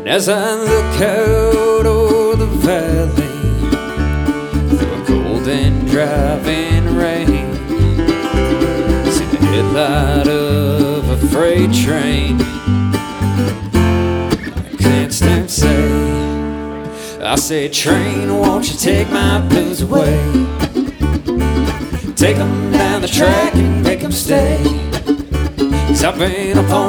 As I look out over the valley through a cold and driving rain, see the headlight of a freight train. I can't stand say, I say, train, won't you take my blues away? Take them down the track and make them stay. 'Cause I've been up on